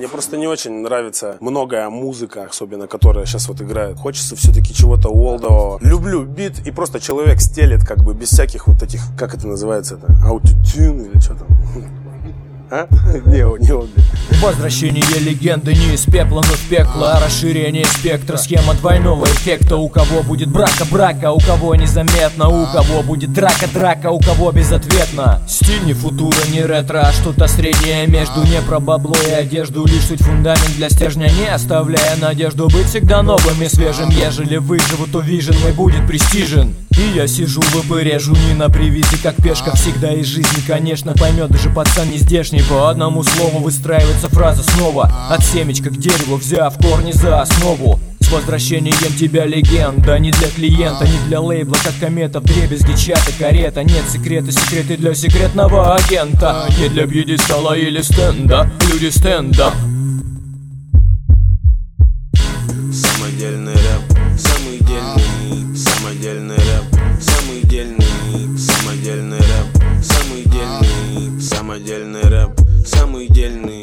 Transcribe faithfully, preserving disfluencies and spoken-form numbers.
Мне просто не очень нравится многое музыка, особенно которая сейчас вот играет. Хочется все-таки чего-то олдового. Люблю бит, и просто человек стелет как бы без всяких вот этих, как это называется, это аутотюн или что там. А? Не, не он. Возвращение легенды не из пепла, но в пекло, а расширение спектра. Схема двойного эффекта. У кого будет брака-брака, у кого незаметно. У кого будет драка-драка, у кого безответно. Стиль не футура, не ретро, а что-то среднее между. Не про бабло и одежду, лишь суть фундамент для стержня, не оставляя надежду быть всегда новым и свежим. Ежели выживу, то вижен мой будет престижен. И я сижу в ИП, режу не на привязи, как пешка всегда из жизни, конечно, поймет даже пацан не здешний. По одному слову выстраивается фраза снова. От семечка к дереву, взяв корни за основу. С возвращением тебя, легенда. Не для клиента, не для лейбла, как комета, вдребезги, чата, карета. Нет секрета, секреты для секретного агента. Не для пьедестала или стенда, люди стендап. Самодельный рэп, самый дельный, самодельный рэп, самый дельный, самодельный рэп, самый дельный, самодельный рэп, самый дельный.